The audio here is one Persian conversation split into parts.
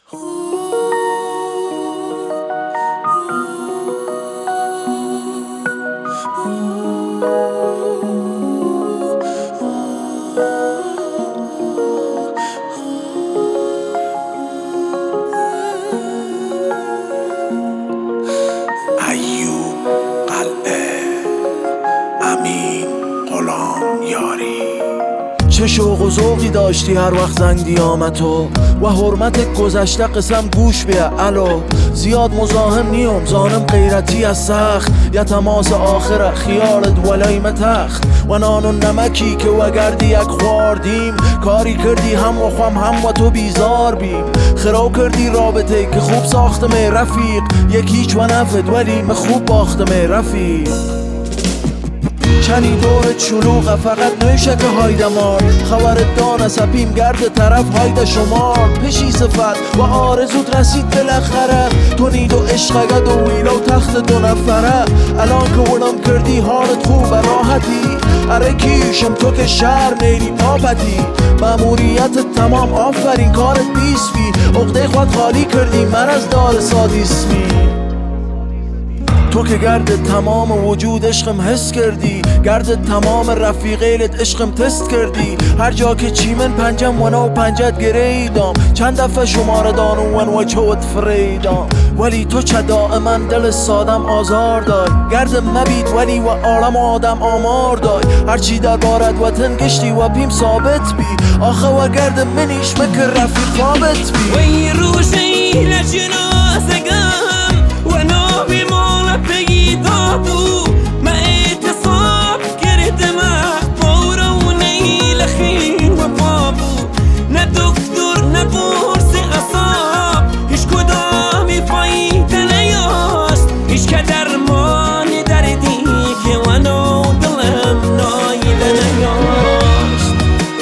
چه شوق و ذوقی داشتی هر وقت زنگ دیامتو و حرمت گذشته قسم گوش بیا الو زیاد مزاحم نیم زانم غیرتی از سخت یا تماس آخره خیالت ولای متخت و نان و نمکی که وگردی یک خواردیم کاری کردی هم و خم هم و تو بیزار بیم خراب کردی رابطه که خوب ساختم رفیق یکیچ و نفد ولی خوب باختم رفیق چنی دورت شلوغه فقط نوشه که هایده مار خبرت دانه سپیم گرد طرف هایده شمار پشی صفت و آرزوت رسید بالاخره تو نید و عشقگد و ویلا و تخت دو نفره الان که ورم کردی حالت خوب راحتی اره کیشم تو که شهر نیری پاپتی ماموریت تمام آفرین کارت بیسفی عقده خود خالی کردی من از دار سادیسمی تو که گرد تمام وجود عشقم حس کردی گرد تمام رفیقیلت عشقم تست کردی هر جا که چیمن پنجم و نو پنجت گریدم چند دفعه شماره دانون و چوت فریدم ولی تو چه دائما دل سادم آزار دای گرد مبید ولی و عالم آدم آمار دای هرچی در بارد وطن گشتی و پیم ثابت بی آخه و گرد منیش مکر رفیق ثابت بی وی روشی نشناسگم و نابی مولا بگی دادو ما اعتصاب کردم فورا و نیل خیر و بابو نه دکتر نه بورس اصاب هیچ کدامی فایده نیاست هیچ که درمان دردی که ونو دلم نایل نیاست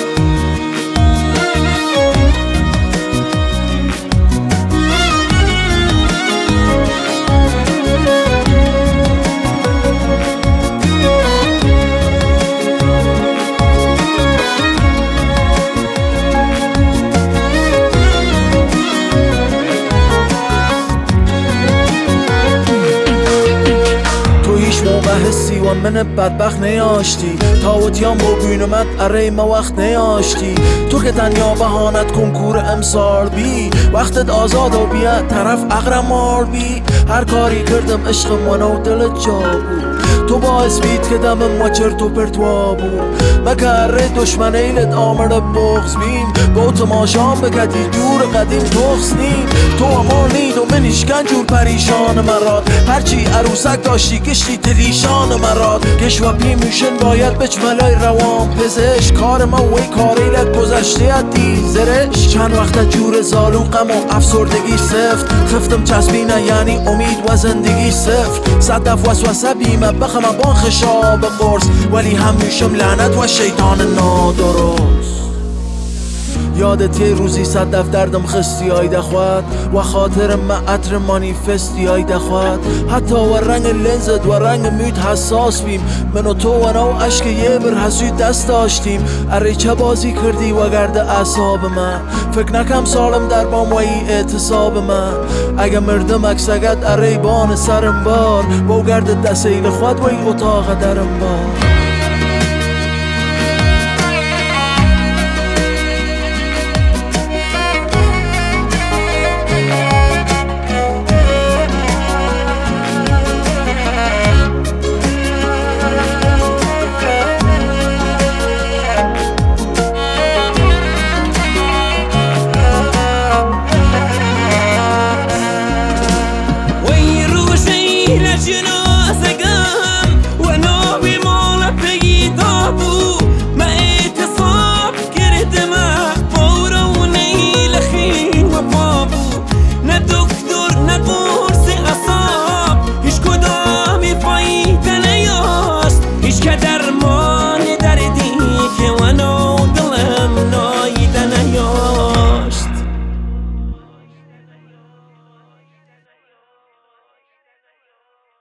حسی و من بدبخت نیاشتی تاوتیان با بینمت اره ما وقت نیاشتی تو که تنیا بهانت کنکور امسال بی وقتت آزاد و بیا طرف اقرمار بی هر کاری کردم عشقم و نو دلت جا بود تو باعث بید که دمم و چرت و پرتوا بود مکره دشمن ایلت آمرده بغز بیم با تماشام بکدی جور قدیم تخص نیم تو اما نید و منیش گنجور پریشان مراد هرچی عروسک داشتی گشتی تلیشان مراد گش و پیموشن باید بچملای روان پزش کار ما وی کاریلت گذشته دی زرش چند وقت جور زالو غم و افسردگی سفت خفتم چسبینه یعنی امید و زندگی سفت صدف وسوسه بیمه بخم با خشاب قرص ولی همیشم لعنت و شیطان نادرست یادت یه روزی صدف دردم خستی آیده خواد و خاطر ما عطر مانیفستی آیده خواد حتی و رنگ لنزت و رنگ میت حساس بیم من و تو و نو عشق یه بر حسود دست داشتیم اره چه بازی کردی و گرد اعصاب من فکر نکم سالم در بام و ای اعتصاب من اگه مردم اکسگت اره بان سرم بار با گرد دسیل خود و ای اتاق درم بار